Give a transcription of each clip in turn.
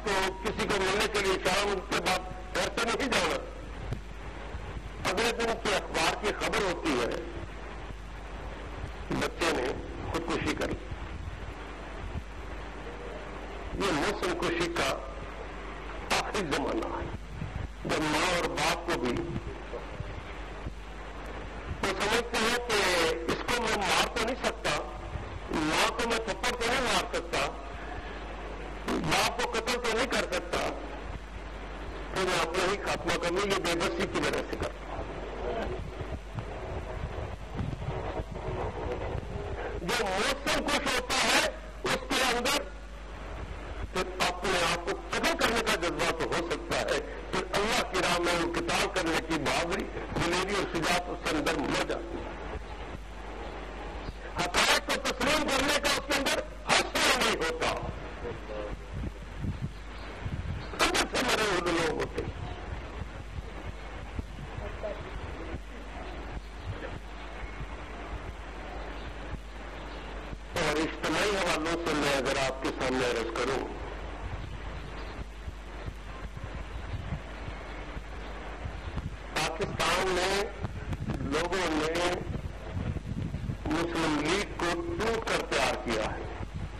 کو کسی کو ملنے کے لیے شام کے بعد گھر سے نہیں جانا. اگلے دن کی اخبار کی خبر ہوتی ہے بچے نے خودکشی کر لی. یہ موسم کشی کا آخری زمانہ ہے جب ماں اور باپ کو بھی وہ سمجھتے ہیں کہ اس کو میں مار تو نہیں سکتا, ماں کو میں تھپڑ تو نہیں مار سکتا, باپ کو قتل تو نہیں کر سکتا, تو میں اپنا ہی خاتمہ کروں. یہ بے بسی کی وجہ سے کرتا ہوں. جو موسم کچھ ہوتا ہے اس کے اندر پھر اپنے آپ کو قتل کرنے کا جذبہ تو ہو سکتا ہے, پھر اللہ کی راہ میں وہ قتال کرنے کی بہادری, دلیری اور شجاعت اس کے اندر مر جاتی ہے. حقائق کو تسلیم کرنے کا اس کے اندر حوصلہ نہیں ہوتا. اندر سے مرے ہوئے لوگ ہوتے ہیں. اور اجتماعی حوالوں سے میں اگر آپ کے سامنے عرض کروں, پاکستان میں لوگوں نے مسلم لیگ کو ٹوٹ کر تیار کیا ہے.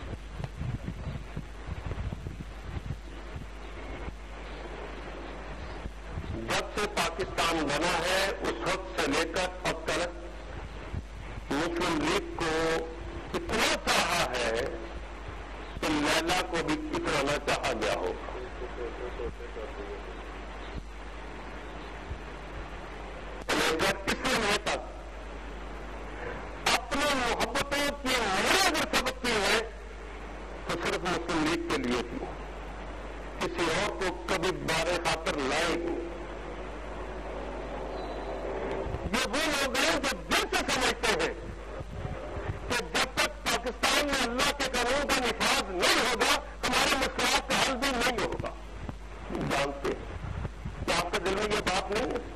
جب سے پاکستان بنا ہے اس وقت سے لے کر اب تک مسلم لیگ کو اتنا چاہا ہے کہ لیلا کو بھی اتنا نہ چاہا گیا ہو. اس لیے تک اپنی محبتوں کی میں اگر سبقتی ہے تو صرف مسلم لیگ کے لیے تھی, کسی اور کو کبھی بارے خاطر لائے نہیں. یہ وہ لوگ ہیں جو دل سے سمجھتے ہیں کہ جب تک پاکستان میں اللہ کے قانون کا نفاذ نہیں ہوگا ہمارے مسائل کا حل بھی نہیں ہوگا. جانتے کہ آپ کے دل میں یہ بات نہیں ہے.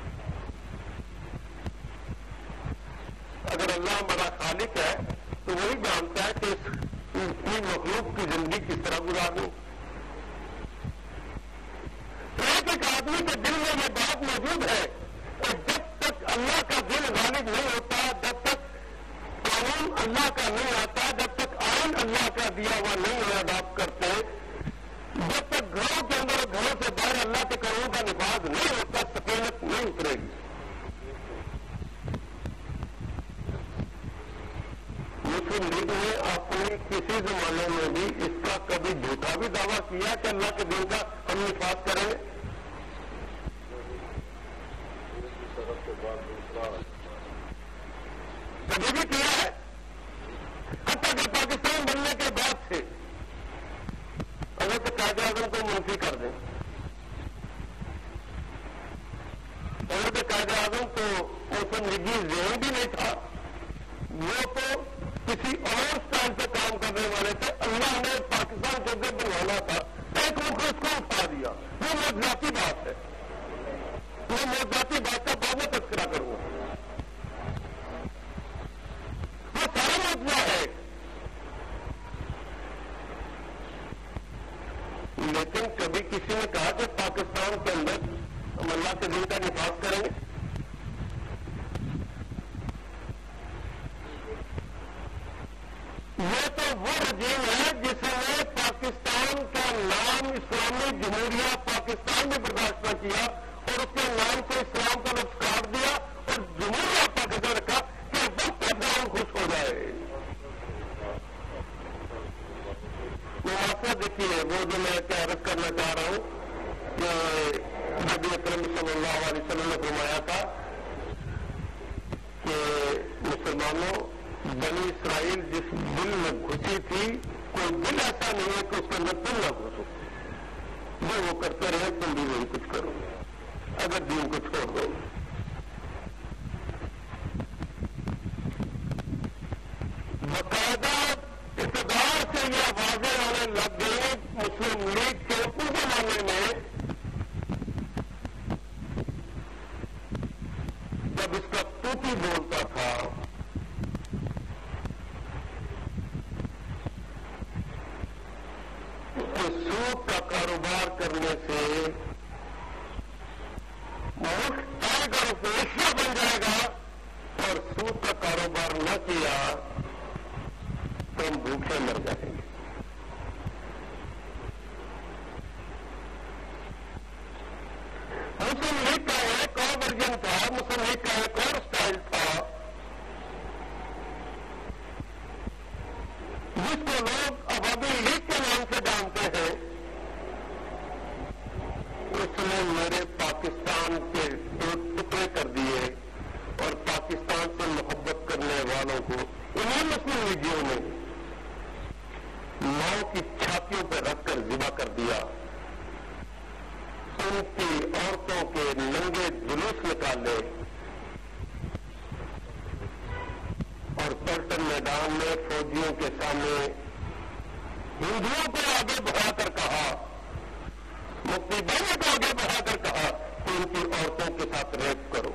اگر اللہ ہمارا خالق ہے تو وہی جانتا ہے کہ اس مخلوق کی زندگی کس طرح گزارنی. ایک آدمی کے دل میں یہ بات موجود ہے اور جب تک اللہ کا دل غالب نہیں ہوتا, جب تک قانون اللہ کا نہیں آتا, جب تک آئین اللہ کا دیا ہوا نہیں اڈاپٹ کرتے, جب تک گھروں کے اندر اور گھروں سے باہر اللہ کے قانون کا نفاذ نہیں ہوتا, سکینت نہیں اترے گی. مسلم لیگ نے اپنے کسی زمانے میں بھی اس کا کبھی جھوٹا بھی دعویٰ کیا کہ اللہ کے دین کا ہم نفاذ کریں گے. کبھی بھی کیا ہے. حتیٰ کہ پاکستان بننے کے بعد سے اگر تو قائد اعظم کو منفی کر دیں, اگر تو قائد اعظم کو مسلم لیگی ذہن بھی نہیں تھا, وہ تو کسی اور اسٹائل پہ کام کرنے والے تھے. اللہ نے پاکستان کو جو بنوانا تھا ایک مخلص کو اٹھا دیا. وہ موضوعاتی بات ہے, وہ موضوعاتی بات کا بعد میں تذکرہ کروں گا. وہ سارا موضوع ہے, لیکن کبھی کسی نے کہا کہ پاکستان کے اندر ہم اللہ کے دین کا نفاذ کریں گے. یہ تو وہ رجیم ہے جس نے پاکستان کا نام اسلامی جمہوریہ پاکستان میں برداشت نہ کیا اور اس کے نام سے اسلام کا لفظ کاٹ دیا اور جمہوریہ پاکستان رکھا کہ وقت تک نام خوش ہو جائے. مسئلہ دیکھیے, وہ جو میں عرض کرنا چاہ رہا ہوں, نبی اکرم صلی اللہ علیہ وسلم نے فرمایا تھا کہ مسلمانوں, بنی اسرائیل جس دل میں گھسی تھی کوئی دل ایسا نہیں ہے کہ اس کے اندر تم نہ گھسو. جو وہ کرتے رہے تم بھی وہی کچھ کرو اگر دین کو چھوڑ دو. باقاعدہ اقتدار سے یہ آوازیں آنے لگ گئی مسلم لیگ کے اس زمانے میں جب اس کا توتی بولتا تھا سود کا کرنے سے ملک ٹائگر آف ایشیا بن جائے گا، اور سود کا کاروبار نہ کیا تو ہم بھوکے مر جائیں گے۔ مسلم لیگ کا ایک اور ورژن تھا، مسلم لیگ کا ایک اور اسٹائل تھا، جس کو لوگ عوامی لیگ کے نام سے جانتے ہیں۔ اس نے میرے پاکستان کے دو ٹکڑے کر دیے، اور پاکستان سے محبت کرنے والوں کو انہیں مسلم لیگیوں نے ماؤں کی چھاتیوں پہ رکھ کر ذبح کر دیا، ان کی عورتوں کے ننگے جلوس نکالے، اور پلٹن میدان میں فوجیوں کے سامنے ہندوؤں کو آگے بڑھا کر کہا، مفتی بھائیوں کو آگے بڑھا کر کہا کہ ان کی عورتوں کے ساتھ ریپ کرو۔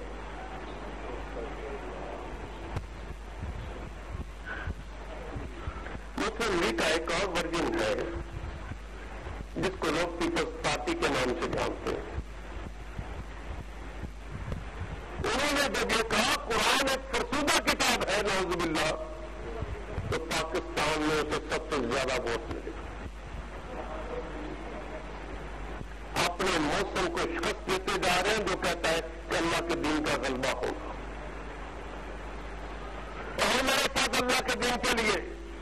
مسلم لیگ کا ایک اور ورژن ہے جس کو لوگ پیپلز پارٹی کے نام سے جانتے ہیں۔ انہوں نے جب یہ کہا قرآن ایک فرسودہ کتاب ہے نعوذ باللہ، تو پاکستان میں اسے سب سے زیادہ ووٹ ملے۔ اپنے موسم کو شکست دیتے جا رہے ہیں جو کہتا ہے کہ اللہ کے دین کا غلبہ ہوگا، اور میرے ساتھ اللہ کے دین کے لیے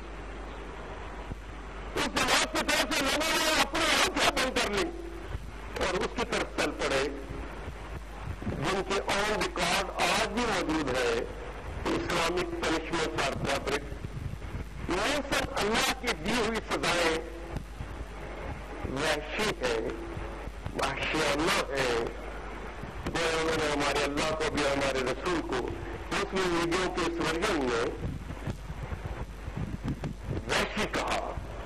اس جماعت کی طرف سے لوگوں نے اپنی آنکھیں بند کر لی اور اس کی طرف چل پڑے جن کے آن ریکارڈ آج بھی موجود ہے۔ اسلامک پنشمنٹ فار فیبرک، موسم اللہ کی دی ہوئی سزائیں وحشی ہے، وحشیانہ ہے، جو انہوں نے ہمارے اللہ کو بھی ہمارے رسول کو مسلم لیگوں کے اس ورژن میں وحشی کہا،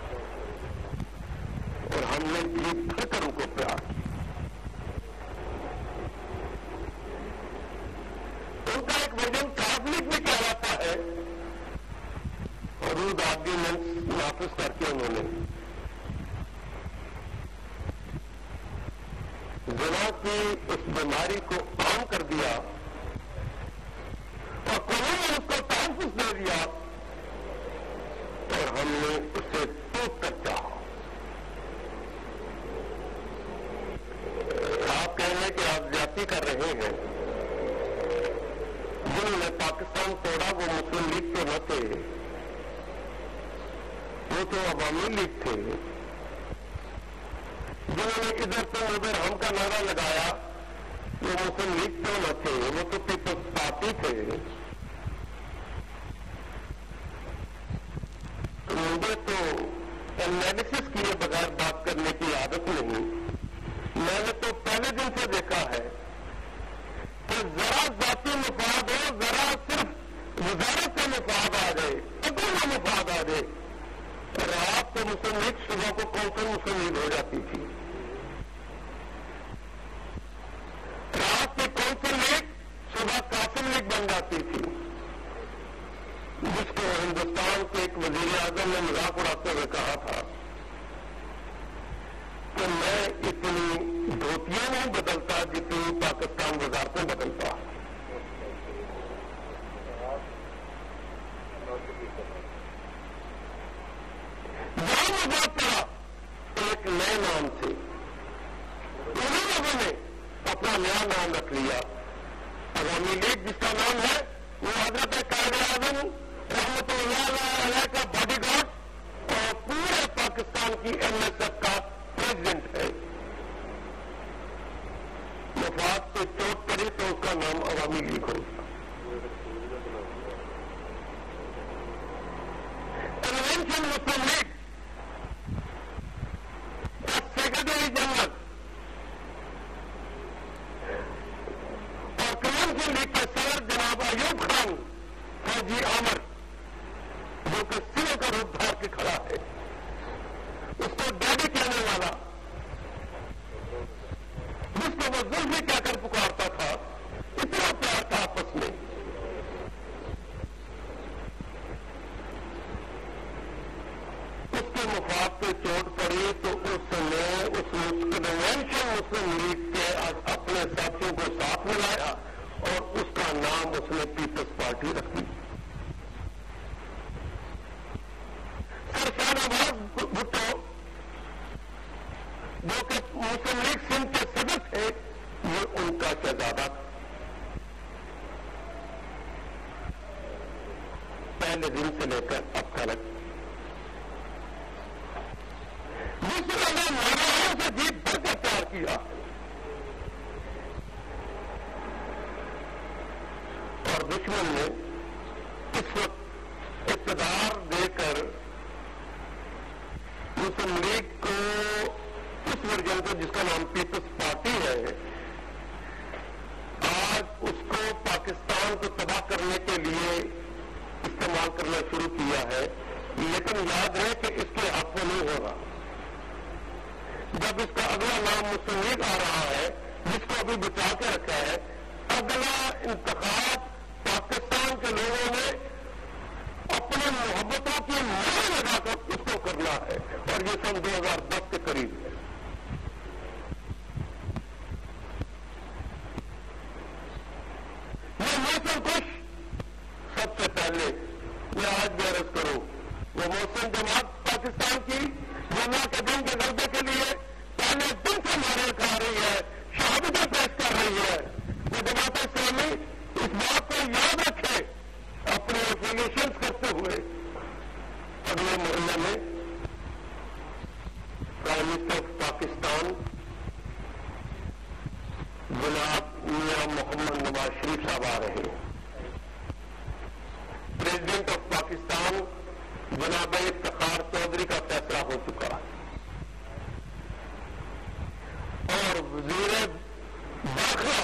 اور ہم نے جی بھر کر ان کو پیار کیا۔ ان کا ایک ورژن کیتھولک بھی کہلاتا ہے، اور روڈ آرگیومنٹس نافذ کر کے انہوں نے زنا کی اس بیماری کو عام کر دیا، اور قانون نے اس کو تحفظ دے دیا، اور ہم نے اسے ٹوٹ کر چاہا۔ آپ کہیں گے کہ آپ زیادتی کر رہے ہیں، جنہوں نے پاکستان توڑا وہ مسلم لیگ تو نہ تھے، وہ تو عوامی لیگ تھے۔ جنہوں نے ادھر سے ادھر ہم کا نعرہ لگایا وہ مسلم لیگ تو نہ تھے، وہ تو پیپلز پارٹی تھے۔ مجھے تو انالیسس کیے بغیر بات کرنے کی عادت نہیں، میں نے تو پہلے دن سے دیکھا ہے کہ ذرا ذاتی مفاد ہو، ذرا صرف وزارت کا مفاد آ جائے، اپنا مفاد آ جائے، رات کو مسلم لیگ صبح کو کونسل مسلم لیگ ہو جاتی تھی، رات کی کونسل لیگ صبح قاسم لیگ بن جاتی تھی، جس کو ہندوستان کے ایک وزیر اعظم نے مذاق اڑاتے ہوئے کہا تھا کہ میں اتنی دھوتیاں نہیں بدلتا جتنی پاکستان وزارتیں بدلتا۔ یہاں مذاق کرا ایک نئے نام سے، انہوں لوگوں نے اپنا نیا نام رکھ لیا، عوامی لیگ، جس کا نام ہے وہ حضرت قائد اعظم رحمت اللہ علیہ کا باڈی گارڈ اور پورے پاکستان کی ایم ایس ایف کا پریزیڈنٹ ہے۔ مفاد سے چوٹ پڑی تو اس کا نام عوامی لیگ ہو۔ کنونشن مسلم لیگ کا سیکرٹری جنرل اور کنونشن لیگ کے صدر جناب ایوب خان فوجی عامر، جو کہ سروں کا روپ دھار کے کھڑا ہے، اس کو ڈیڈی کہنے والا، جس کو وہ زلفی کہہ کر پکارتا تھا، اتنا پیار تھا آپس میں۔ اس کے مفاد پہ چوٹ پڑی تو اس نے اس کنونشن مسلم لیگ کے اپنے ساتھیوں کو ساتھ ملایا اور اس کا نام اس نے پیپلز پارٹی رکھ دی. سر شاہنواز بھٹو جو کہ مسلم لیگ سندھ کے صدر تھے، یہ ان کا شہزادہ تھا. پہلے دن سے لے کر اب تک دوسروں نے مولانا سے جیت بھر کر پیار کیا اور دشمن نے اس وقت اقتدار دے کر مسلم لیگ کو اس ورژن کو جس کا نام پیپلز پارٹی ہے، آج اس کو پاکستان کو تباہ کرنے کے لیے استعمال کرنا شروع کیا ہے. لیکن یاد ہے کہ اس کے ہاتھوں نہیں ہوگا. جب اس کا اگلا نام مسلم لیگ آ رہا ہے، جس کو ابھی بچا کے رکھا ہے، اگلا انتخاب پاکستان کے لوگوں نے اپنے محبتوں کی مہر لگا کر اس کو کرنا ہے، اور یہ سن 2010 کے قریب ہے. یہ موسم کش سب سے پہلے میں آج بھی عرض کروں، وہ موسم جماعت پاکستان کی جمعہ کے دن کے غلبے کے لیے پہلے دن سے نعرے کھا رہی ہے، شہادتیں پیش کر رہی ہے. وہ جماعت اسلامی اس بات کو یاد رکھے اپنے افیلیشن کرتے ہوئے. اگلے محلے میں پرائم منسٹر آف پاکستان جناب میاں محمد نواز شریف صاحب آ رہے ہیں. پریزیڈنٹ آف پاکستان جناب افتخار چودھری کا فیصلہ ہو چکا ہے اور وزیر داخلہ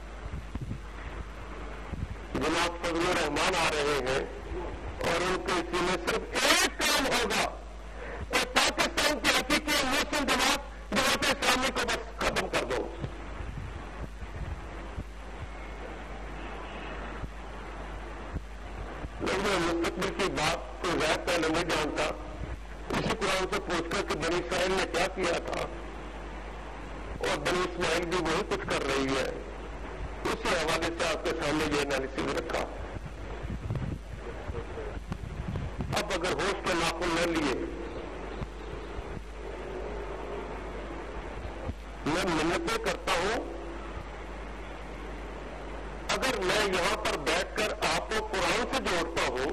جناب فضل الرحمان آ رہے ہیں اور ان کے اسی میں صرف ایک کام ہوگا کہ پاکستان کی حقیقی مسلم جماعت اسلامی کو بس ختم کر دو. میں مستقبل کی بات کو غیر پہلے نہیں جانتا. اسی قرآن سے پوچھ کر کہ بنی اسرائیل نے کیا کیا تھا اور بنی اسماعیل بھی وہی کچھ کر رہی ہے، اسی حوالے سے آپ کے سامنے یہ انالیسس رکھا. اب اگر ہوش کے ناخن نہ لیے، میں منتیں کرتا ہوں، اگر میں یہاں پر بیٹھ کر آپ کو قرآن سے جوڑتا ہوں،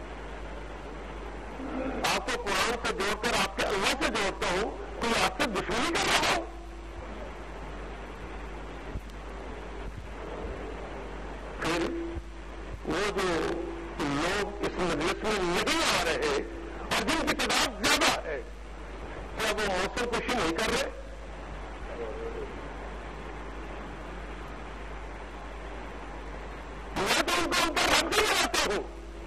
آپ کو قرآن سے جوڑ کر آپ کے اللہ سے جوڑتا ہوں، کوئی آپ سے دشمنی کر رہا ہو؟ پھر وہ جو لوگ اس مجلس میں نہیں آ رہے اور جن کی تعداد زیادہ ہے، کیا وہ موسم کشی نہیں کر رہے؟ میں تو ان کو ان پر رد نہیں لگاتا ہوں.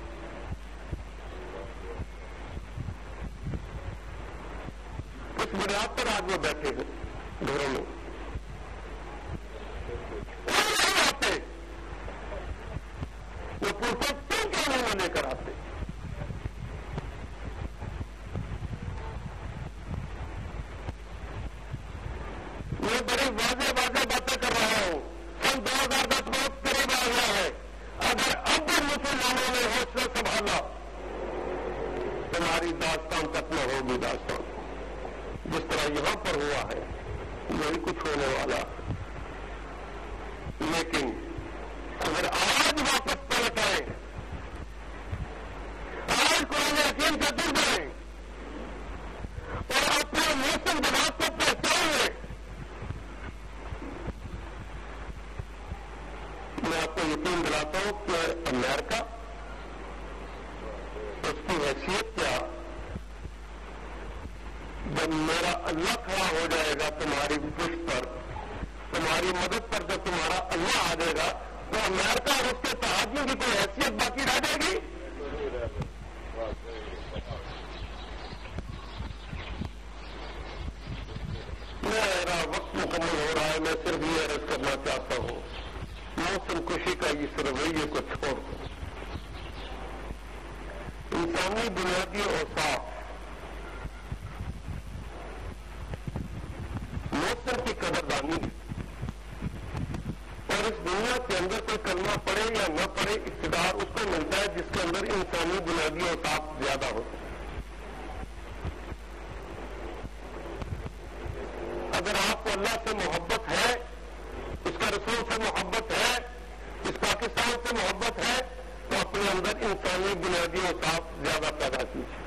اس بنیاد پر آج وہ بیٹھے ہیں گھروں میں، نہیں آتے وہ پوچھتے تم کیوں نہیں لے کر آتے؟ میں بڑی واضح باتیں کر رہا ہوں. سن 2010 بہت قریب آ گیا ہے. اگر اب بھی مسلمانوں نے حوصلہ سنبھالا، تمہاری داستان ختم ہوگی. داستان جس طرح یہاں پر ہوا ہے وہی کچھ ہونے والا. لیکن اگر آج واپس پلٹ آئے، آج قرآن حکیم سے دور جائیں اور اپنے مسلم جماعت کو پہچان لیں، میں آپ کو یقین دلاتا ہوں کہ امریکہ اس کی حیثیت کیا، جب میرا اللہ کھڑا ہو جائے گا تمہاری پشت پر، تمہاری مدد پر جب تمہارا اللہ آ جائے گا، تو امریکہ اور اس کے تحادیوں کی کوئی حیثیت باقی رہ جائے گی؟ میرا وقت مکمل ہو رہا ہے. میں صرف یہ عرض کرنا چاہتا ہوں، موسم خوشی کا اس رویے کو چھوڑ دو. انسانی بنیادی اوصاف انسانی ہے، اور اس دنیا کے اندر کوئی کلمہ پڑھے یا نہ پڑھے اقتدار اس کو ملتا ہے جس کے اندر انسانی بنیادی اوصاف زیادہ ہوتے ہیں۔ اگر آپ کو اللہ سے محبت ہے، اس کا رسول سے محبت ہے، اس پاکستان سے محبت ہے، تو اپنے اندر انسانی بنیادی اوصاف زیادہ پیدا کیجیے۔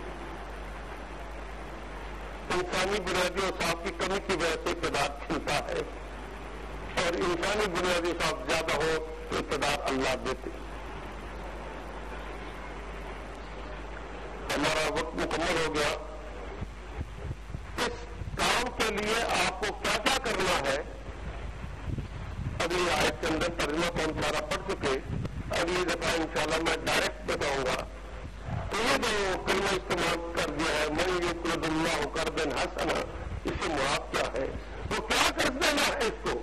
انسانی بنیادی اوصاف کی کمی کی وجہ سے اقتدار چھنتا ہے، اور انسانی بنیادی اوصاف زیادہ ہو تو اقتدار اللہ دیتے۔ ہمارا وقت مکمل ہو گیا۔ اس کام کے لیے آپ کو کیا کیا کرنا ہے اگلی آیت کے اندر ترجمہ تو ہم سارا پڑھ چکے، اگلی دفعہ انشاءاللہ میں ڈائریکٹ بتاؤں گا۔ تو یہ جو کلمہ استعمال کر دیا ہے من یقرض اللہ قرضا حسنا، اس سے مراد کیا ہے؟ وہ کیا قرض دینا ہے اس کو؟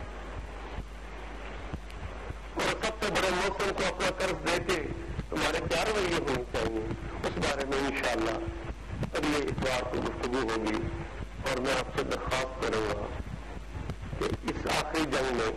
اور سب سے بڑے محسن کو اپنا قرض دے کے تمہارے کیا رویے ہونے چاہیے، اس بارے میں انشاءاللہ اگلے اتوار کو گفتگو ہوگی۔ اور میں آپ سے درخواست کروں گا کہ اس آخری جنگ میں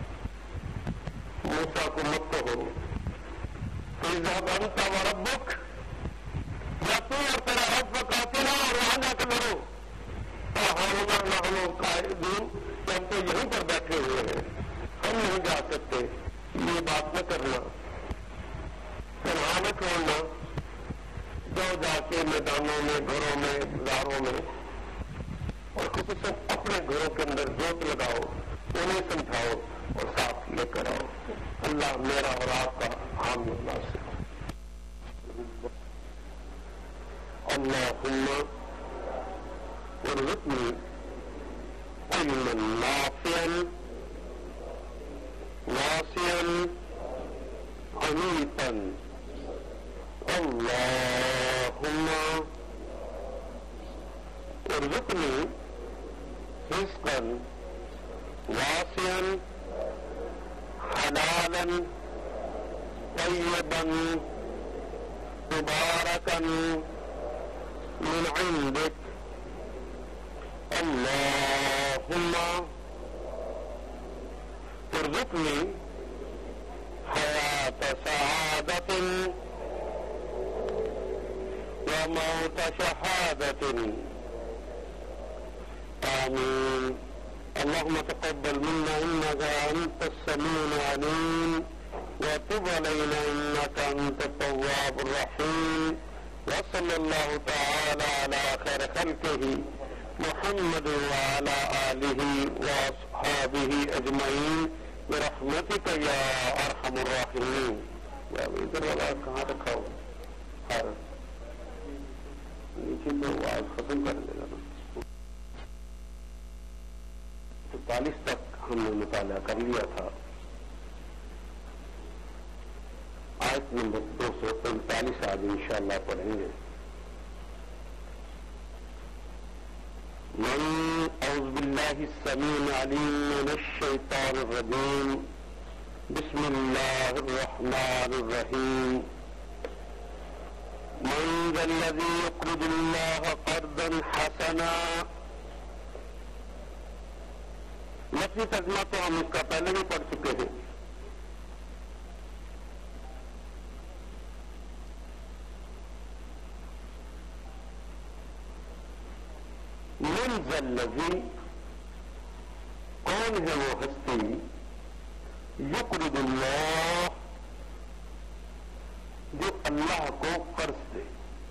موسیٰ کو مت کہو فَإِذْهَبْ أَنْتَ وَرَبُّكَ، یا تو اور تیرا رب فَقَاتِلَا، اور وہاں جا کر لڑو، فَهَٰؤُلَاءِ نَحْنُ قَاعِدُونَ، کہ ہم تو یہیں پر بیٹھے ہوئے ہیں، ہم نہیں جا سکتے۔ یہ بات نہ کرنا، تنہا نہ چھوڑنا، جاؤ جا کے میدانوں میں، گھروں میں، بازاروں میں، اور خصوصاً اپنے گھروں کے اندر جوت لگاؤ، انہیں سمجھاؤ اور ساتھ لے کر آؤ۔ اللہ میرا اور آپ کا حامی و ناصر۔ اللہم ارزقنی علما نافعا واسعا عمیقا، اللہم ارزقنی رزقا واسعا حلالا طیبا مبارکا من عندك، اللهم ارزقني حياة سعادة وموت شهادة، آمين۔ اللهم تقبل منا إنك أنت السميع العليم، وتب علينا إنك أنت التواب الرحيم، وصلى الله تعالى على خير خلقه محمد وعلى آله وأصحابه أجمعين برحمتك يا أرحم الراحمين۔ یا ادھر والا کہاں رکھا ہو؟ نیچے تو آج ختم کر دے گا نا۔ 44 تک ہم نے مطالعہ کر لیا تھا، آیت نمبر 245 آج انشاءاللہ پڑھیں گے۔ اعوذ باللہ السمیع العلیم من الشیطان الرجیم، بسم اللہ الرحمن الرحیم۔ من ذا الذی یقرض اللہ قرضا حسنا، لفظی ترجمہ تو ہم اس کا پہلے بھی پڑھ چکے ہیں۔ من ذا الذی، کون ہے وہ ہستی، یقرض اللہ، جو اللہ کو قرض دے،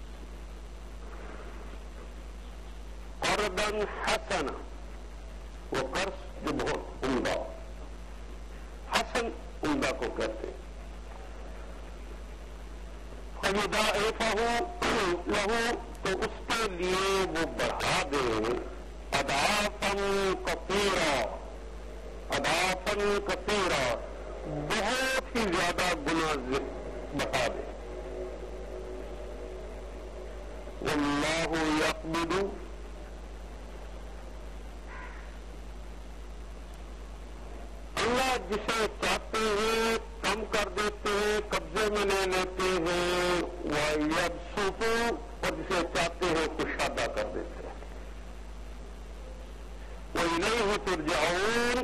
قرضا حسنا، وہ قرض جو بہت عمدہ، حسن عمدہ کو کہتے ہیں، فَيُضَاعِفَهُ لَهُ، تو اس کے لیے وہ بڑھا دے، اضعافا کثیرا، اضعافا کثیرا، بہت ہی زیادہ گنا بڑھا دے۔ واللہ یقبض، اللہ جسے چاہتے ہیں کم کر دیتے ہیں، قبضے میں لے لیتے ہیں، وَيَبْسُطُ، اور جسے چاہتے ہیں کشادہ کر دیتے ہیں، وَإِلَيْهِ تُرْجَعُونَ،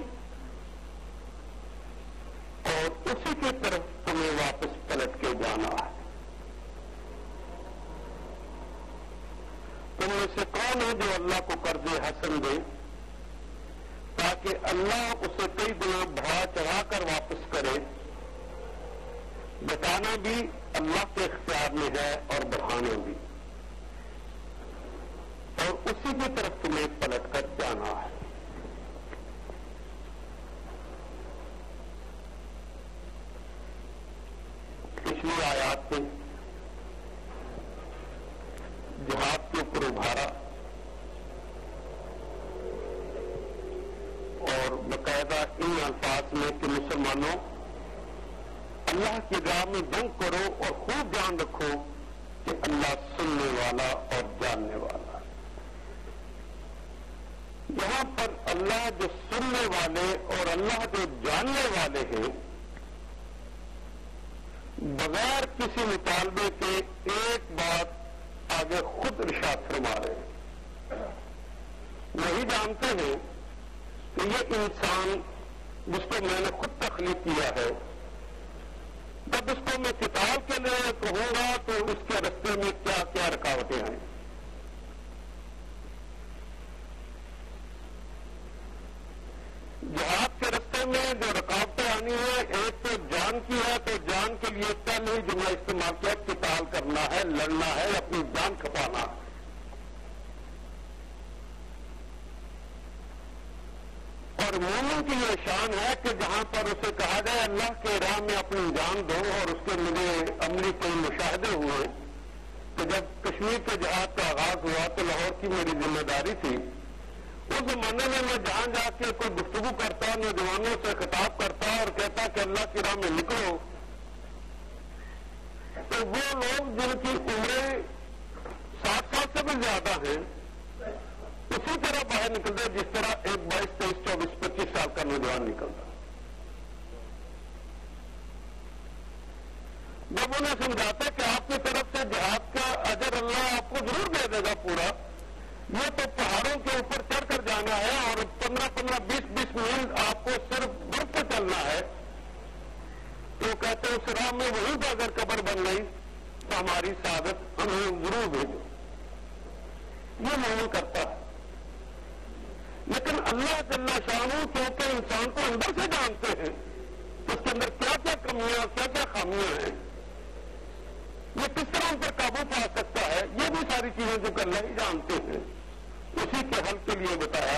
اور اسی کی طرف تمہیں واپس پلٹ کے جانا ہے۔ تم میں سے کون ہے جو اللہ کو قرض حسن دے تاکہ اللہ اسے کئی گنا بڑھا چڑھا کر واپس کرے؟ بتانا بھی اللہ کے اختیار میں ہے اور بڑھانا بھی، اور اسی کی طرف تمہیں پلٹ کر جانا ہے۔ پچھلی آیات میں جہاد کے اوپر ابھارا اور باقاعدہ ان الفاظ میں کہ مسلمانوں اللہ کی راہ میں جنگ کرو اور خوب جان رکھو کہ اللہ سننے والا اور جاننے والا ہے۔ یہاں پر اللہ جو سننے والے اور اللہ جو جاننے والے ہیں، بغیر کسی مطالبے کے ایک بات آگے خود ارشاد فرما رہے ہیں۔ وہی جانتے ہیں کہ یہ انسان جس کو میں نے خود تخلیق کیا ہے، جب اس کو میں قتال کے لیے کہوں گا تو اس کے راستے میں کیا کیا رکاوٹیں آئیں۔ جہاد کے راستے میں جو رکاوٹیں آنی ہیں، ایک تو جان کی ہے، تو جان کے لیے پہلے ہی جملہ استعمال کیا، قتال کرنا ہے، لڑنا ہے، اپنی جان کھپانا۔ اور مومن کی یہ شان ہے کہ جہاں پر اسے کہا جائے اللہ کے راہ میں اپنی جان دو، اور اس کے مجھے عملی کئی مشاہدے ہوئے کہ جب کشمیر کے جہاد کا آغاز ہوا تو لاہور کی میری ذمہ داری تھی۔ اس زمانے میں جہاں جا کے کوئی گفتگو کرتا، نوجوانوں سے خطاب کرتا اور کہتا کہ اللہ کی راہ میں نکلو، تو وہ لوگ جن کی عمریں 60 سال سے بھی زیادہ ہیں اسی طرح باہر نکلتے جس طرح ایک 22، 23، 24، 25 سال کا نوجوان نکلتا۔ جب انہیں سمجھاتے کہ آپ کی طرف سے جہاد کا اجر اللہ آپ کو ضرور دے دے گا پورا، یہ تو پہاڑوں کے اوپر چڑھ کر جانا ہے اور 15، 20 میل آپ کو صرف برف پہ چلنا ہے، تو کہتے اس راہ میں وہیں پہ اگر قبر بن گئی تو ہماری سعادت ہمیں ضرور بھیجو۔ یہ مومن کرتا ہے، لیکن اللہ جل شانہ کیونکہ انسان کو اندر سے جانتے ہیں اس کے اندر کیا کیا کمیاں اور کیا کیا خامیاں ہیں، یہ کس طرح ان پر قابو پا سکتا ہے، یہ بھی ساری چیزیں جو کہ اللہ ہی جانتے ہیں۔ اسی کے حل کے لیے بتایا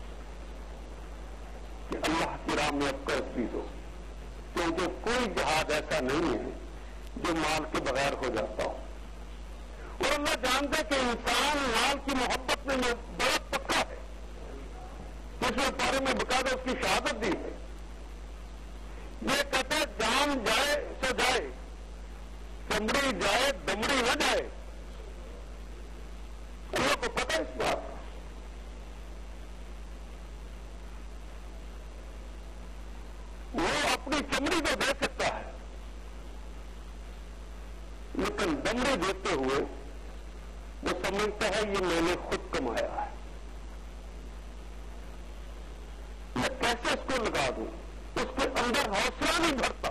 کہ اللہ کی راہ میں اب قرض بھی دو، کیونکہ کوئی جہاد ایسا نہیں ہے جو مال کے بغیر ہو جاتا ہو، اور اللہ جانتا ہے کہ انسان مال کی محبت میں بڑا پکا ہے، اس میں بارے میں باقاعدہ اس کی شہادت دی ہے۔ یہ کہتا ہے جان جائے سو جائے، چمڑی جائے دمڑی نہ جائے۔ اللہ کو پتہ ہے اس بات، وہ اپنی چمڑی کو دے سکتا ہے لیکن دمڑی دیتے ہوئے وہ سمجھتا ہے یہ میں نے خود کمایا ہے، میں کیسے اس کو لگا دوں، اس کے اندر حوصلہ نہیں بھرتا،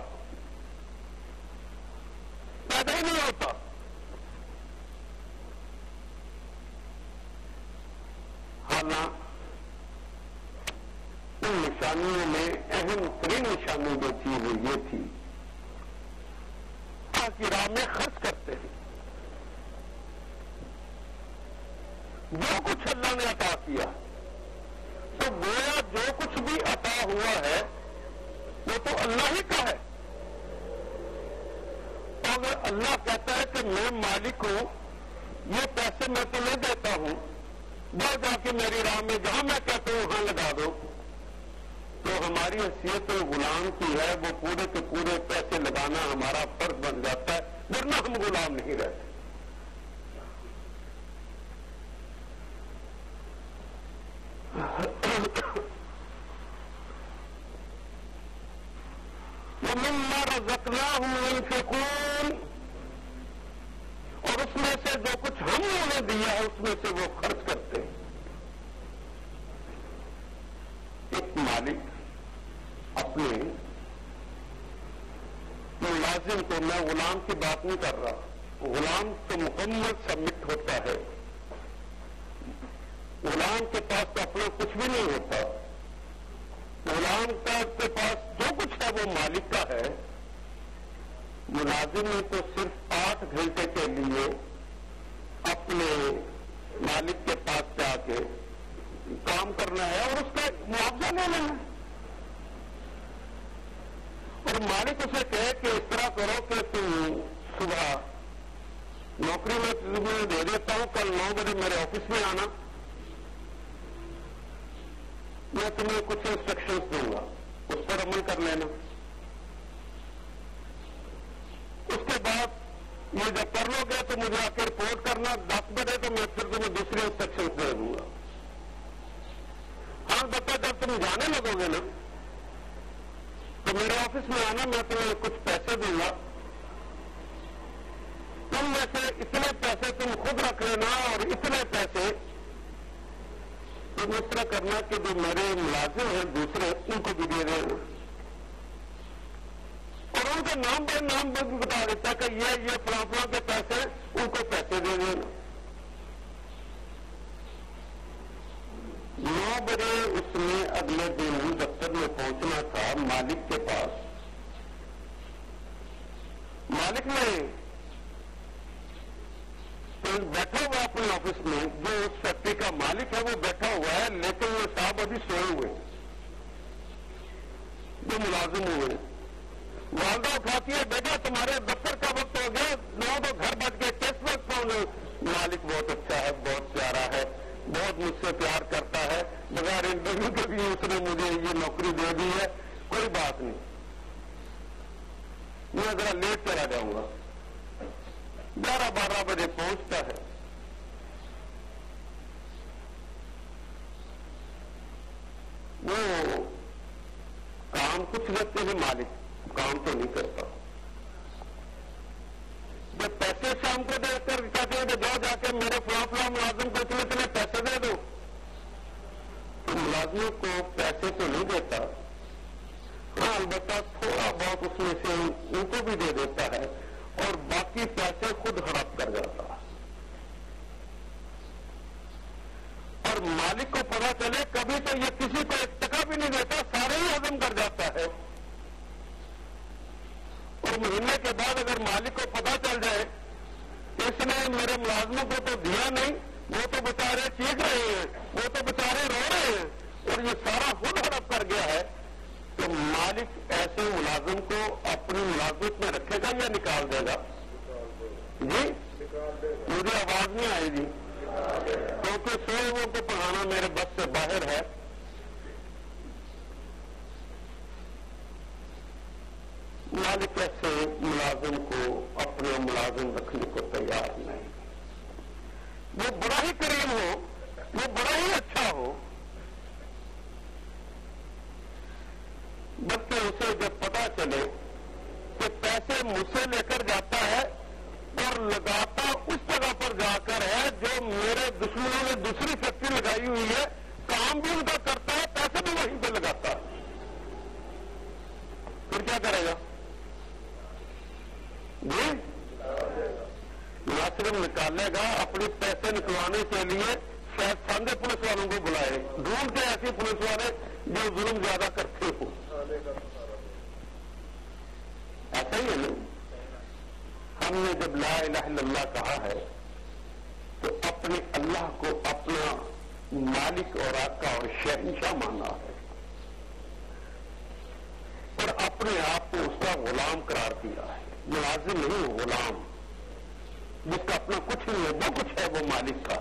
پیدا ہی نہیں ہوتا۔ حالانکہ ان نشانیوں میں اہم ترین نشانی جو تھی وہ یہ تھی کی راہ میں خرچ کرتے ہیں، جو کچھ اللہ نے عطا کیا تو گویا جو کچھ بھی عطا ہوا ہے وہ تو اللہ ہی کا ہے، اگر اللہ کہتا ہے کہ میں مالک ہوں، یہ پیسے میں تمہیں دیتا ہوں، جا جا کے میری راہ میں جہاں میں کہتا ہوں وہاں لگا دو، تو ہماری حیثیت غلام کی ہے، وہ پورے کے پورے پیسے لگانا ہمارا فرض بن جاتا ہے، ورنہ ہم غلام نہیں رہتے۔ وَمِمَّا رَزَقْنَاهُمْ يُنْفِقُونَ، اور اس میں سے جو کچھ ہم نے انہیں دیا ہے اس میں سے وہ خرچ کرتے ہیں۔ مالک اپنے ملازم کو، میں غلام کی بات نہیں کر رہا، غلام تو مکمل سبمٹ ہوتا ہے، غلام کے پاس تو اپنا کچھ بھی نہیں ہوتا، غلام کے پاس جو کچھ ہے وہ مالک کا ہے۔ ملازم نے تو صرف 8 گھنٹے کے لیے اپنے مالک کے پاس جا کے کام کرنا ہے اور اس کا معاوضہ لے لینا ہے، اور مالک اسے کہے کہ اس طرح کرو کہ تم صبح نوکری میں تمہیں دے دیتا ہوں، کل 9 بجے میرے آفس میں آنا، میں تمہیں کچھ انسٹرکشنز دوں گا، اس پر عمل کر لینا، اس کے بعد یہ جب کر لو گے تو مجھے آ کے رپورٹ کرنا، 10 بجے تو میں پھر تمہیں دوسری انسٹرکشنز دے دوں گا۔ ہاں بتا جب تم جانے لگو گے نا تو میرے آفس میں آنا، میں تمہیں کچھ پیسے دوں گا، تم میں سے اتنے پیسے تم خود رکھ لینا اور اتنے پیسے تم اس طرح کرنا کہ جو میرے ملازم ہیں دوسرے ان کو بھی دے دینا، اور ان کا نام بے نام بھی بتا دیتا کہ یہ فلاں فلاں کے پیسے، ان کو پیسے دے دینا۔ 9 بجے اس نے اگلے دن دفتر میں پہنچنا تھا مالک کے پاس۔ مالک نے بیٹھا ہوا اپنے آفس میں، جو اس فیکٹری کا مالک ہے وہ بیٹھا ہوا ہے، لیکن وہ صاحب ابھی سوئے ہوئے جو ملازم ہوئے۔ والدہ اٹھاتی ہے، بیٹا تمہارے دفتر کا وقت ہو گیا، 9 تو گھر بیٹھ کے کس وقت پہنچے؟ مالک بہت اچھا ہے، بہت پیارا ہے، بہت مجھ سے پیار کرتا ہے، بغیر انٹرویو کے بھی اس نے مجھے یہ نوکری دے دی ہے، کوئی بات نہیں، میں ذرا لیٹ چلا جاؤں گا۔ 11-12 بجے پہنچتا ہے، وہ کام کچھ کرتے ہیں، مالک کام تو نہیں کرتا۔ جب پیسے شام کو دے کر کہتے ہیں کہ جاؤ جا کے میرے فلاں فلاں ملازم کو اتنے پیسے دے دو، تو ملازموں کو پیسے تو نہیں دیتا، ہاں البتہ تھوڑا بہت اس میں سے ان کو بھی دے دیتا ہے اور باقی پیسے خود ہڑپ کر جاتا ہے، اور مالک کو پتا چلے کبھی تو یہ کسی کو 1 ٹکا بھی نہیں دیتا، سارے ہی ہضم کر جاتا ہے، اور مہینے کے بعد اگر مالک کو پتا چل جائے اس نے میرے ملازموں کو تو دیا نہیں، وہ تو بےچارے چیخ رہے ہیں، وہ تو بےچارے رو رہے ہیں، اور یہ سارا خود ہڑپ کر گیا ہے، تو مالک ایسے ملازم کو اپنی ملازمت میں رکھے گا یا نکال دے گا؟ جی مجھے آواز نہیں آئی جی، کیونکہ سوئے کو پڑھانا میرے بس سے باہر ہے۔ مالک ایسے ملازم کو اپنا ملازم رکھنے کو تیار نہیں، وہ بڑا ہی کریم ہو، وہ بڑا ہی اچھا ہو، بلکہ اسے جب پتا چلے کہ پیسے مجھ سے لے کر جاتا ہے اور لگاتا اس جگہ پر جا کر ہے جو میرے دشمنوں نے دوسری فیکٹری لگائی ہوئی ہے، کام بھی ان کا کرتا ہے، پیسے بھی وہیں پہ لگاتا ہے، پھر کیا کرے گا؟ جی نہ صرف نکالے گا، اپنے پیسے نکلوانے کے لیے شاید ساندھے پولیس والوں کو بلائے، ڈھونڈ کے ایسے پولیس والے جو ظلم زیادہ کرتے ہو، ایسا ہی ہے نا۔ ہم نے جب لا الہ الا اللہ کہا ہے تو اپنے اللہ کو اپنا مالک اور آقا اور شہنشاہ مانا ہے، اور اپنے آپ کو اس کا غلام قرار دیا ہے، ملازم نہیں، غلام، جس کا اپنا کچھ نہیں ہے، وہ کچھ ہے وہ مالک کا۔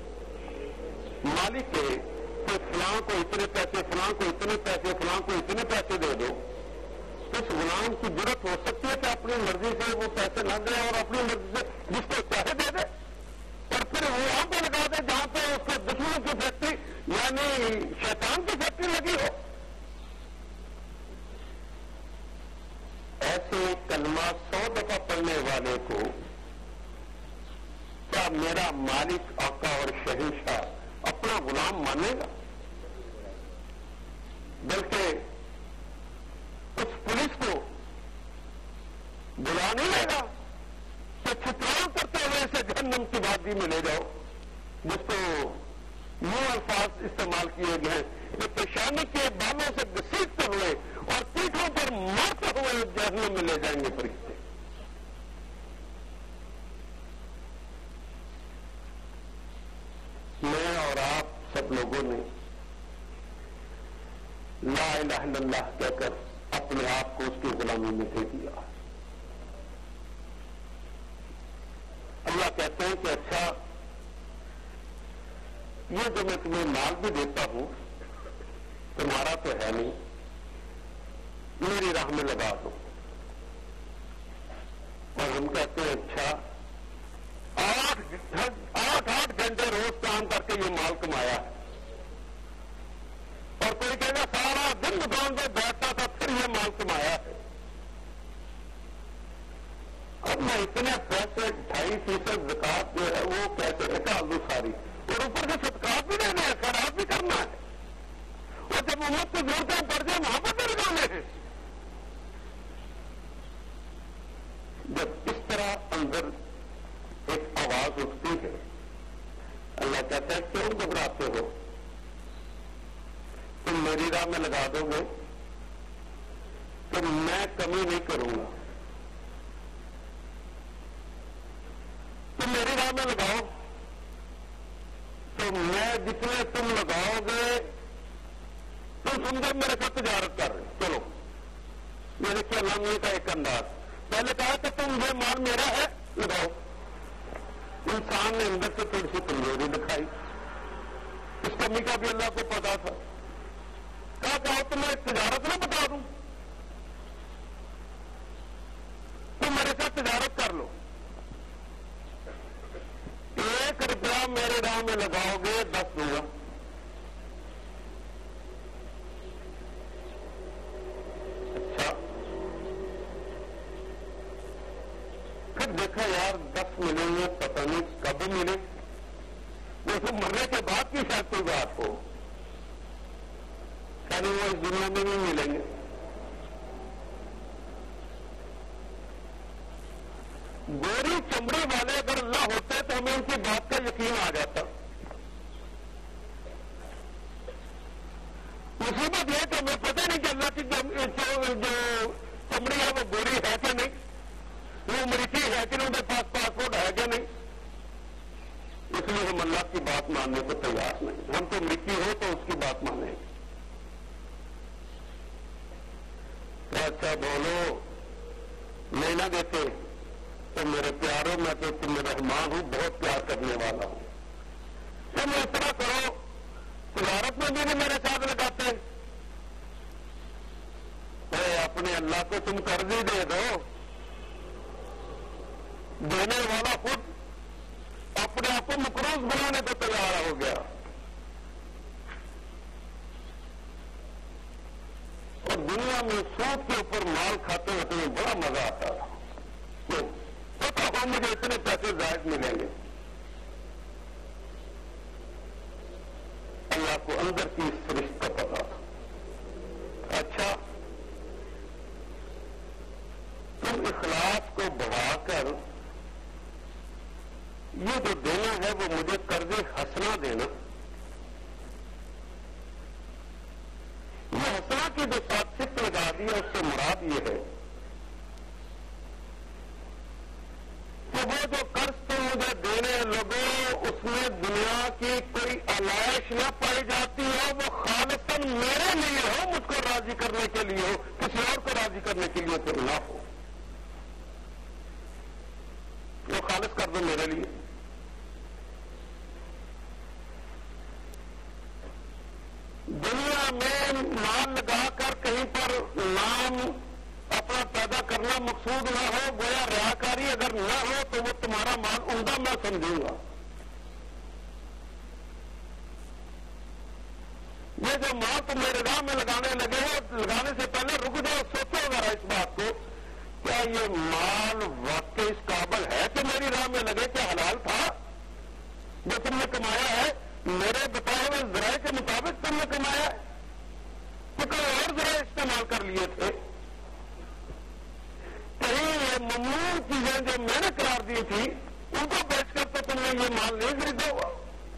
مالک ہے کہ فلاں کو اتنے پیسے، فلاں کو اتنے پیسے، فلاں کو اتنے پیسے دے دو، اس غلام کی ضرورت ہو سکتی ہے کہ اپنی مرضی سے وہ پیسے نہ دے اور اپنی مرضی سے جس کو چاہے دے دے، اور پھر وہ وہاں پہ لگا دے جہاں پہ اس کے دشمنوں کی فیکٹری یعنی شیطان کی فیکٹری لگی ہو۔ ایسے کلمہ 100 دفعہ پڑھنے والے کو کیا میرا مالک آقا اور شہنشاہ اپنا غلام مانے گا؟ بلکہ اس پولیس کو بلا نہیں لے گا کہ چھپاؤ کرتے ہوئے اسے جہنم کی وادی میں لے جاؤ، جس کو یہ الفاظ استعمال کیے گئے کہ پیشانی کے بالوں سے گھسیٹتے ہوئے اور پیٹھوں پر مارتے ہوئے جہنم میں لے جائیں گے فرشتے۔ میں اور آپ سب لوگوں نے لا الہ الا اللہ کہہ کر اپنے آپ کو اس کی غلامی میں دے دیا۔ اللہ کہتے ہیں کہ اچھا یہ جو میں تمہیں مال بھی دیتا ہوں تمہارا تو ہے نہیں، میری راہ میں لگا دو۔ اور ہم کہتے ہیں اچھا 8 گھنٹے روز کام کر کے یہ مال کمایا ہے، اور کوئی کہے گا سارا دن دکان پہ بیٹھتا تھا پھر یہ مال کمایا ہے۔ اب میں اتنے پیسے 2.5% زکات جو ہے وہ کیسے نکال دوں ساری، اور اوپر سے صدقات بھی دینے ہیں، خیرات بھی کرنا ہے، اور جب امت کو ضرورتیں پڑ جائے وہاں پر بھی لگانے ہیں۔ جب اس طرح اندر ایک آواز اٹھتی ہے، اللہ کہتا ہے کیوں گھبراتے ہو، تم میری راہ میں لگا دو گے تو میں کمی نہیں کروں گا، تم میری راہ میں لگاؤ تو میں جتنے تم لگاؤ گے تم سمجھو میرے ساتھ تجارت کر رہے، چلو میرے کلامی کا ایک انداز۔ پہلے کہا کہ تم یہ مال میرا ہے لگاؤ، انسان نے اندر سے تھوڑی سی کمزوری دکھائی، اس کمی کا بھی اللہ کو پتا تھا، کہا چاہو تمہیں تجارت نہ بتا دوں، تم میرے ساتھ تجارت کر لو، 1 روپیہ میرے راہ میں لگاؤ گے 10 دوں گا۔ اچھا پھر دیکھا یار 10 ملیں گے پتہ نہیں کب ملے، وہ تو مرنے کے بعد کی شاید کوئی بات ہو، یعنی وہ اس دنیا میں نہیں ملیں گے۔ گوری چمڑی والے اگر اللہ ہوتے تو ہمیں ان کی بات کا یقین آ جاتا۔ مصیبت یہ کہ ہمیں پتہ نہیں کہ اللہ کی جو چمڑی ہے وہ گوری ہے کہ نہیں، وہ امریکی ہے کہ نہیں، ان کے پاس پاسپورٹ ہے کہ نہیں، اس لیے ہم اللہ کی بات ماننے کو تیار نہیں۔ ہم تو امریکی ہو تو اس کی بات مانیں گے۔ اچھا بولو نہیں نہ دیتے تو میرے پیاروں میں تو تم رحمان ہوں، بہت پیار کرنے والا ہوں، تم اس طرح کرو تجارت میں بھی نہیں میرے ساتھ لگاتے، اپنے اللہ کو تم قرض ہی دے دو، دینے والا خود اپنے آپ کو مقروض بنانے کو تیار ہو گیا۔ اور دنیا میں سود کے اوپر مال کھاتے ہوتے میں بڑا مزہ آتا تھا، پتا ہو مجھے اتنے پیسے زائد ملیں گے۔ اللہ کو اندر کی سرشت کا پتا تھا۔ اچھا تم اخلاص کو بڑھا کر یہ جو دینا ہے وہ مجھے قرض حسنہ دینا، یہ حسنہ کی جو صفت لگا دی ہے اس سے مراد یہ ہے کہ وہ جو قرض تم مجھے دینے لگو اس میں دنیا کی کوئی علائش نہ پائی جاتی ہو، وہ خالصاً میرے لیے ہو، مجھ کو راضی کرنے کے لیے ہو، کسی اور کو راضی کرنے کے لیے تو نہ ہو، وہ خالص کر دو میرے لیے۔ دنیا میں مال لگا کر کہیں پر نام اپنا پیدا کرنا مقصود نہ ہو، گویا ریاکاری اگر نہ ہو تو وہ تمہارا مال عمدہ میں سمجھوں گا۔ یہ جو مال تم میرے راہ میں لگانے لگے ہو، لگانے سے پہلے رک جاؤ، سوچو ذرا اس بات کو، کیا یہ مال واقعی اس قابل ہے کہ میری راہ میں لگے؟ کیا حلال تھا جو تم نے کمایا ہے؟ میرے بتائے ہوئے ذرائع کے مطابق تم نے کمایا ہے کہ کر لیے تھے. کہیں یہ ممنوع چیزیں جو میں نے قرار دی تھی ان کو بیچ کر تو تم نے یہ مال نہیں خریدا ہوا.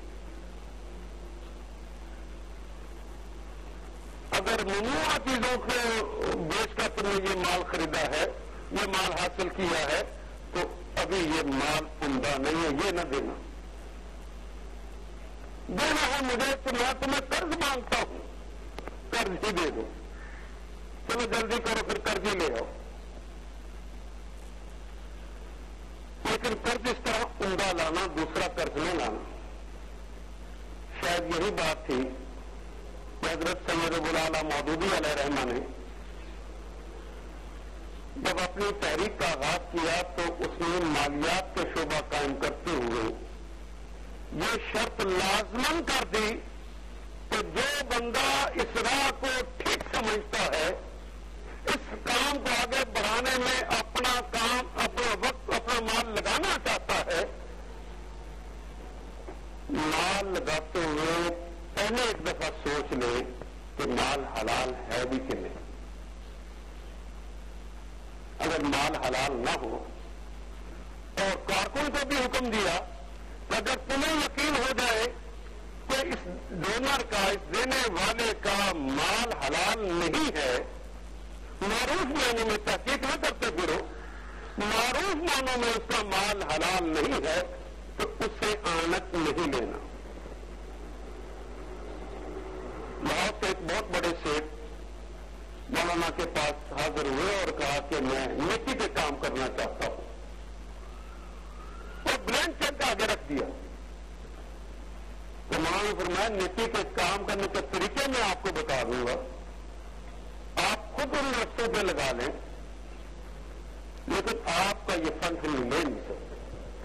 اگر ممنوع چیزوں کو بیچ کر تم نے یہ مال خریدا ہے, یہ مال حاصل کیا ہے, تو ابھی یہ مال عمدہ نہیں ہے, یہ نہ دینا. دینا ہے مجھے تو میں تمہیں قرض مانگتا ہوں, قرض ہی دے دو. چلو جلدی کرو پھر قرض ہی لے آؤ. لیکن قرض اس طرح عمدہ لانا, دوسرا قرض نہیں لانا. شاید یہی بات تھی حضرت سید ابو الاعلیٰ مودودی علیہ رحمہ نے جب اپنی تحریک کا آغاز کیا تو اس نے مالیات کے شعبہ قائم کرتے ہوئے یہ شرط لازمن کر دی کہ جو بندہ اس راہ کو ٹھیک سمجھتا ہے, اس کام کو آگے بڑھانے میں اپنا کام, اپنا وقت, اپنا مال لگانا چاہتا ہے, مال لگاتے ہوئے پہلے ایک دفعہ سوچ لے کہ مال حلال ہے بھی کہ نہیں. اگر مال حلال نہ ہو, اور کارکن کو بھی حکم دیا کہ اگر تمہیں یقین ہو جائے کہ اس ڈونر کا, اس دینے والے کا مال حلال نہیں ہے, معروف معنوں میں تحقیق نہ کرتے پھرو, معروف معنوں میں اس کا مال حلال نہیں ہے تو اس سے آنت نہیں لینا. لاہور سے ایک بہت بڑے سیٹ مولانا کے پاس حاضر ہوئے اور کہا کہ میں نیکی کے کام کرنا چاہتا ہوں, اور بلینک چیک آگے رکھ دیا. تو مولانا نے فرمایا نیکی کے کام کرنے کے طریقے میں آپ کو بتا دوں گا, آپ خود ان رستوں پہ لگا لیں, لیکن آپ کا یہ فنڈ ہم لے نہیں سکتے.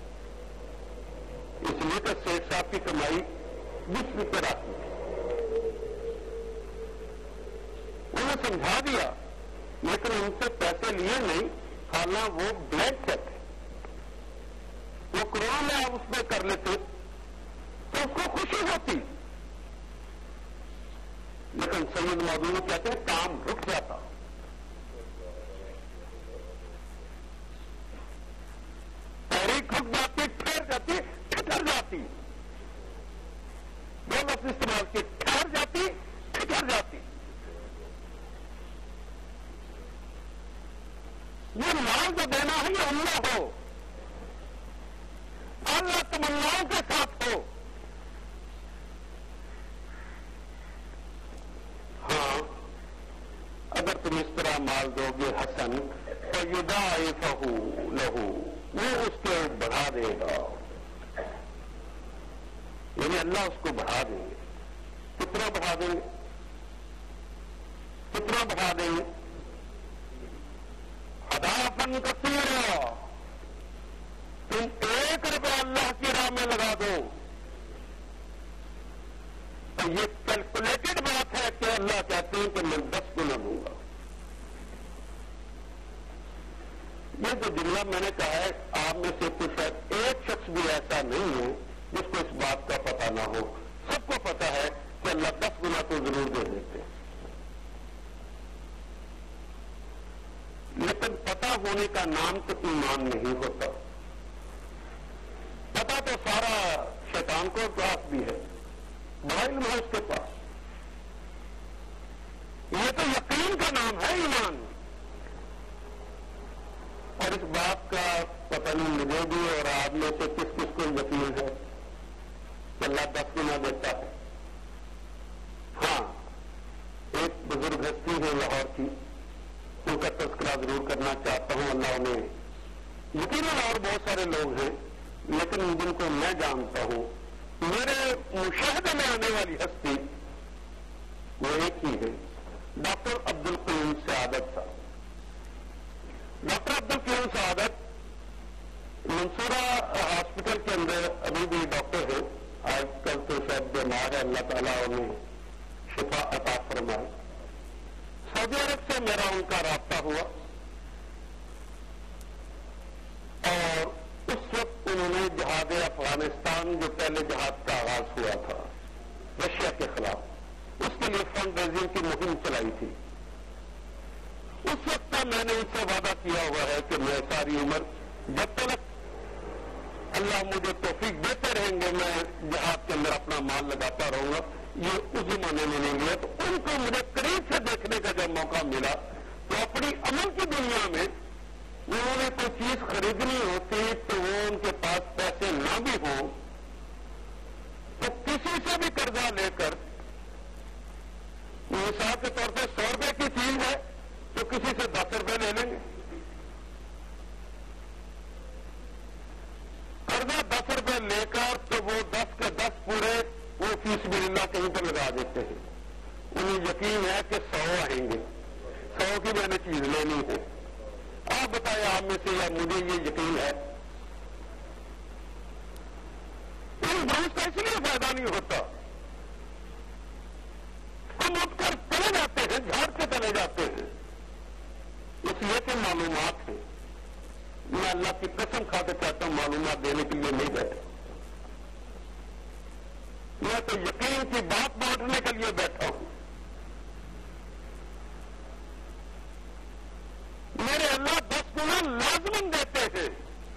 اس لیے کہ سیٹ صاحب کی کمائی جس پہ آتی ہے. انہیں سمجھا دیا, لیکن ان سے پیسے لیے نہیں, حالانکہ وہ بلینک چیک ہے, وہ کروڑوں میں آپ اس میں کر لیتے تو اس کو خوشی ہوتی. لیکن سید مودودی کہتے ہیں کام رک جاتا, تحریک رک جاتی, ٹھہر جاتی, ٹھٹر جاتی. دو لفظ استعمال کی, ٹھہر جاتی, ٹھٹر جاتی. یہ مال جو دینا ہے یہ اللہ ہو, اللہ تمناؤں کے ساتھ ہو. ہاں, اگر تم اس طرح مال دو گے حسن فیضاعفہ لہ, وہ اس کو بڑھا دے گا, یعنی اللہ اس کو بڑھا دیں گے. کتنا بڑھا دیں گے, کتنا بڑھا دیں گے؟ اضافاً کثیرا. تم 1 روپیہ اللہ کی راہ میں لگا دو تو یہ کیلکولیٹڈ بات ہے کہ اللہ کہتے ہیں کہ میں 10 گنا دوں گا. یہ جو جملہ میں نے کہا ہے, آپ میں سے کچھ شاید ایک شخص بھی ایسا نہیں ہے جس کو اس بات کا پتہ نہ ہو. سب کو پتہ ہے کہ اللہ 10 گنا تو ضرور دے دیتے ہیں, لیکن پتہ ہونے کا نام تو ایمان نہیں ہوتا. پتہ تو سارا شیطان کو پاس بھی ہے, بڑا علم ہے اس کے پاس. یہ تو یقین کا نام ہے ایمان. اور اس بات کا پتہ نہیں مجھے بھی اور آپ میں سے کس کس کو یقین ہے کہ اللہ 10 گنا دیتا ہے. ہاں, ایک بزرگ ہستی ہے لاہور کی, ان کا تذکرہ ضرور کرنا چاہتا ہوں. اللہ انہیں, یقیناً اور بہت سارے لوگ ہیں لیکن جن کو میں جانتا ہوں, میرے مشاہدے میں آنے والی ہستی وہ ایک ہی ہے, ڈاکٹر عبد القیوم سعادت صاحب. ڈاکٹر عبد القیوم سعادت منصورہ ہاسپٹل کے اندر ابھی بھی ڈاکٹر ہے. آج کل تو شاید بیمار ہے, اللہ تعالیٰ انہیں شفا عطا فرمائے. سعودی عرب سے میرا ان کا رابطہ ہوا اور اس وقت انہوں نے جہاد افغانستان, جو پہلے جہاد کا آغاز ہوا تھا رشیا کے خلاف, اس کے لیے فنڈ ریزنگ کی مہم چلائی تھی. اس وقت کا میں نے اس سے وعدہ کیا ہوا ہے کہ میں ساری عمر جب تک اللہ مجھے توفیق دیتے رہیں گے میں جہاد کے اندر اپنا مال لگاتا رہوں گا. یہ اس زمانے میں نہیں گیا. تو ان کو مجھے قریب سے دیکھنے کا جب موقع ملا تو اپنی عمل کی دنیا میں انہوں نے کوئی چیز خریدنی ہوتی تو وہ ان کے پاس پیسے نہ بھی ہوں تو کسی سے بھی قرضہ لے کر مثال کے طور پہ 100 روپے کی چیز ہے تو کسی سے 10 روپے لے لیں گے. قرضہ 10 روپے لے کر تو وہ 10 کے 10 پورے وہ فی سبیل اللہ کہیں پر لگا دیتے ہیں. انہیں یقین ہے کہ 100 آئیں گے, 100 کی میں نے چیز لینی ہے. آپ بتائیں آپ میں سے یا مجھے یہ یقین ہے؟ اس بھروس کا اس لیے فائدہ نہیں ہوتا. ہم اٹھ کر چلے جاتے ہیں, جھاڑ کے چلے جاتے ہیں, اس لیے کہ معلومات ہیں. میں اللہ کی قسم کھا کے چاہتا ہوں معلومات دینے کے لیے نہیں بیٹھا. میں تو یقین کی بات بانٹنے کے لیے بیٹھا ہوں. میرے اللہ 10 گنا لازمن دیتے ہیں.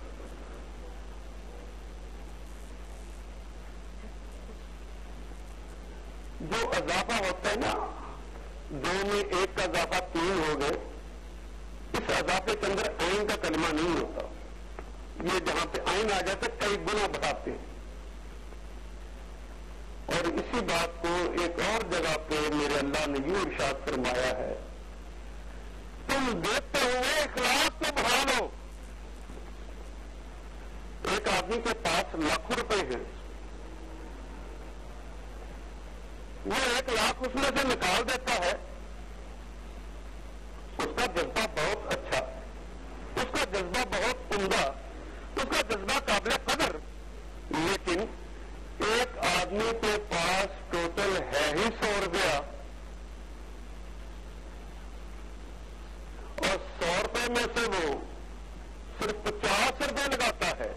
جو اضافہ ہوتا ہے نا, 2 میں 1 کا اضافہ 3 ہو گئے, اس اضافے کے اندر عین کا کلمہ نہیں ہوتا. یہ جہاں پہ عین آ جاتا ہے کئی گنا بتاتے ہیں. اور اسی بات کو ایک اور جگہ پہ میرے اللہ نے یوں ارشاد فرمایا ہے, تم دیکھتے ہوئے اخلاص کو بڑھا لو. ایک آدمی کے پاس لاکھوں روپے ہیں, وہ 1 لاکھ اس میں سے نکال دیتا ہے. اس کا جذبہ بہت اچھا, اس کا جذبہ بہت عمدہ, اس کا جذبہ قابل قدر. لیکن ایک آدمی کے پاس ٹوٹل ہے ہی 100 روپیہ, اور 100 روپے میں سے وہ صرف 50 روپے لگاتا ہے.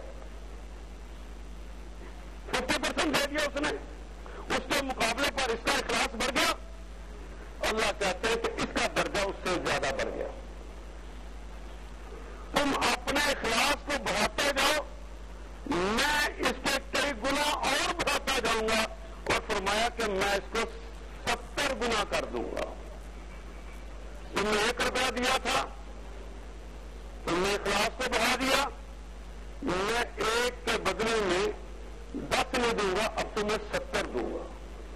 50% دے دیا اس نے, اس کے مقابلے پر اس کا اخلاص بڑھ گیا. اللہ چاہتے ہیں کہ اس کا درجہ اس سے زیادہ بڑھ گیا. تم اپنے اخلاص کو بڑھاتے جاؤ, میں اس کے کئی گنا اور بڑھاتا جاؤں گا. اور فرمایا کہ میں اس کو 70 گنا کر دوں گا. تم نے 1 روپیہ دیا تھا, تم نے اخلاص کو بڑھا دیا, میں 1 کے بدلے میں 10 نہیں دوں گا, اب تمہیں 70 دوں گا.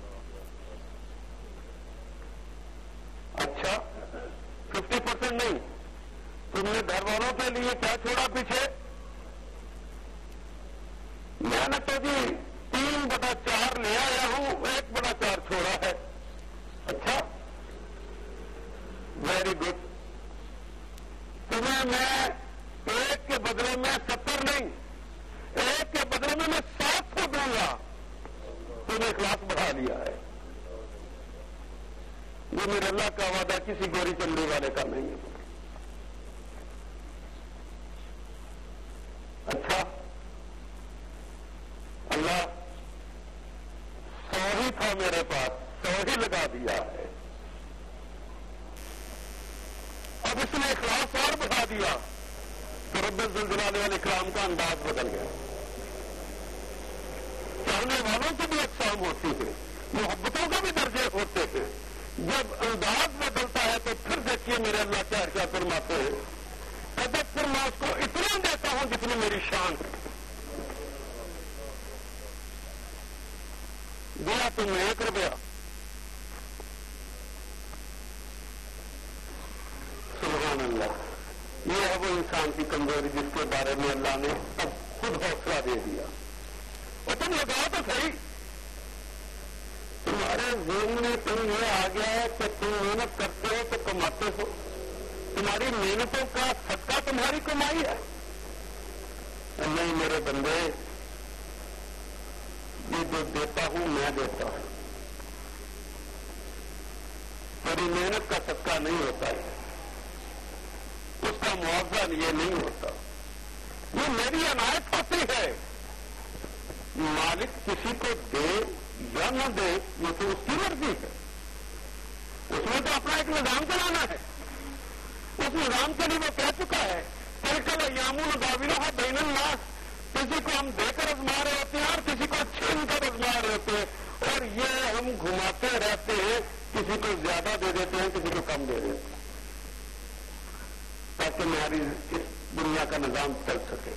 اچھا 50% نہیں, تم نے گھر والوں کے لیے کیا چھوڑا پیچھے؟ میں نے تو جی 3/4 لے آیا ہوں, 1/4 چھوڑا ہے. اچھا ویری گڈ. تمہیں میں 1 کے بدلے میں 70 نہیں, 1 کے بدلے میں 700 دوں گا. تم نے اخلاص بڑھا لیا ہے. یہ میرے اللہ کا وعدہ کسی گوری چمڑی والے کا نہیں ہے. اچھا اللہ 100 ہی تھا میرے پاس, 100 ہی لگا دیا ہے. اب اس نے اخلاص اور بڑھا دیا تو رب الجلال والاکرام کا انداز بدل گیا. چاہنے والوں کی بھی اقسام ہوتی ہے, محبتوں کے بھی درجے ہوتے ہیں. جب انداز بدلتا ہے تو پھر دیکھیے میرے اللہ کیا فرماتے ہیں, ادب پھر میں اس کو اتنا دیتا ہوں جتنی میری شان ہے. دیا تم نے 1 روپیہ, سبحان اللہ. یہ ہے وہ انسان کی کمزوری جس کے بارے میں اللہ نے اب خود حوصلہ دے دیا. اور تم لگاؤ تو صحیح, تمہارے ذہن میں تم یہ آ گیا ہے کہ تم محنت کرتے ہو تو کماتے ہو, تمہاری محنتوں کا صدقہ تمہاری کمائی ہے. نہیں میرے بندے, یہ جو دیتا ہوں میں دیتا ہوں, تیری محنت کا صدقہ نہیں ہوتا ہے, اس کا معاوضہ یہ نہیں ہوتا. یہ میری عنایت ہوتی ہے. مالک کسی کو دے یا نہ دے یہ تو اس کی مرضی ہے, اس میں تو اپنا ایک نظام چلانا ہے. نظام کے لیے وہ کہہ چکا ہے تلکل ایام نداولها بین الناس، کسی کو ہم دے کر ازما رہے ہوتے ہیں اور کسی کو چھین کر ازما رہے ہوتے ہیں، اور یہ ہم گھماتے رہتے ہیں، کسی کو زیادہ دے دیتے ہیں کسی کو کم دے دیتے ہیں تاکہ ہماری اس دنیا کا نظام چل سکے۔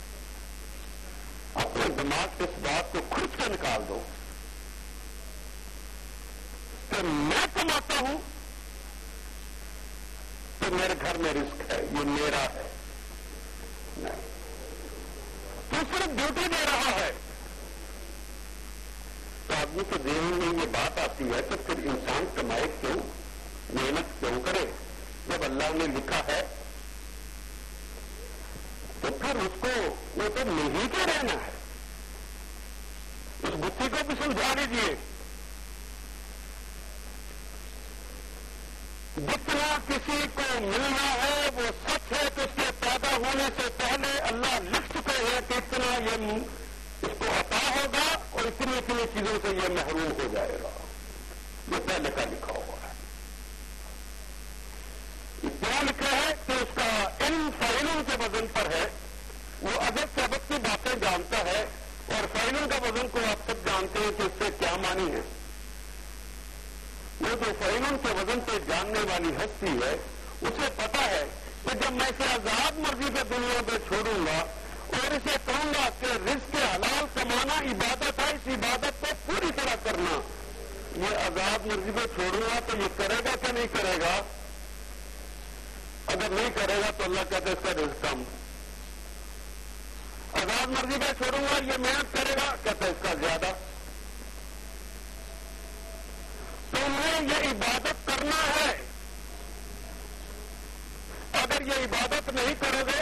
اپنے دماغ سے اس بات کو کھرچ کے نکال دو کہ میں کماتا ہوں تو میرے گھر میں رزق ہے، یہ میرا ہے، نہیں تو صرف ڈیوٹی دے رہا ہے۔ تو آدمی کے ذہن میں یہ بات آتی ہے کہ پھر انسان کمائے کیوں، محنت کیوں کرے جب اللہ نے لکھا ہے؟ تو پھر اس کو وہ تو نہیں کے رہنا ہے۔ اس بچی کو بھی سمجھا دیجیے، جتنا کسی کو ملنا ہے وہ سچ ہے کہ اس کے پیدا ہونے سے پہلے اللہ لکھ چکے ہیں کہ اتنا یہ اس کو عطا ہوگا اور اتنی اتنی چیزوں سے یہ محروم ہو جائے گا، یہ پہلے کا لکھا ہوا ہے۔ اتنا لکھا ہے کہ اس کا علم فاعلوں کے وزن پر ہے، وہ ادب سے ادب کی باتیں جانتا ہے، اور فاعلوں کا وزن کو آپ سب جانتے ہیں کہ اس سے کیا معنی ہے۔ وہ جو فاعلوں کے وزن سے جاننے والی ہستی ہے اسے پتا ہے کہ جب میں اسے آزاد مرضی کے دنیا پہ چھوڑوں گا اور اسے کہوں گا کہ رزق حلال کمانا عبادت ہے، اس عبادت کو پوری طرح کرنا، یہ آزاد مرضی پہ چھوڑوں گا تو یہ کرے گا کہ نہیں کرے گا؟ اگر نہیں کرے گا تو اللہ کہتے اس کا رزق کم۔ آزاد مرضی پہ چھوڑوں گا یہ محنت کرے گا، کہتا ہے اس کا زیادہ۔ تمہیں یہ عبادت کرنا ہے، اگر یہ عبادت نہیں کرو گے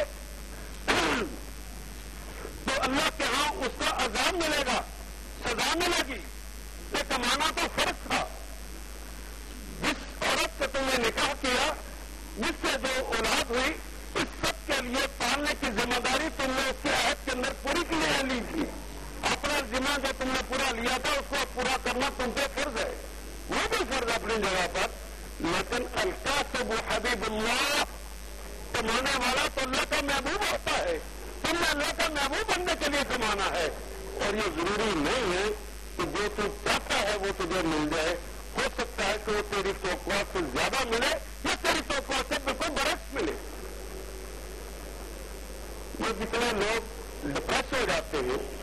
تو اللہ کے ہاں اس کا عذاب ملے گا، سزا ملے گی۔ یہ کمانا تو فرض تھا۔ جس عورت سے تم نے نکاح کیا، جس سے جو اولاد ہوئی، اس سب کے لیے پالنے کی ذمہ داری تم نے اس کے عہد کے اندر پوری کی لی تھی۔ اپنا ذمہ جو تم نے پورا لیا تھا اس کو پورا کرنا تم پہ فرض ہے، وہ بھی فرض اپنی جگہ پر، لیکن الکاسب حبیب اللہ، کمانے والا تو اللہ کا محبوب ہوتا ہے۔ تم نے اللہ کا محبوب بننے کے لیے کمانا ہے، اور یہ ضروری نہیں ہے کہ جو تم چاہتا ہے وہ تجھے مل جائے۔ ہو سکتا ہے کہ وہ تیری توقعات سے زیادہ ملے یا تیری توقعات سے بالکل برعکس ملے۔ یہ جتنے لوگ ڈپریس ہو جاتے ہیں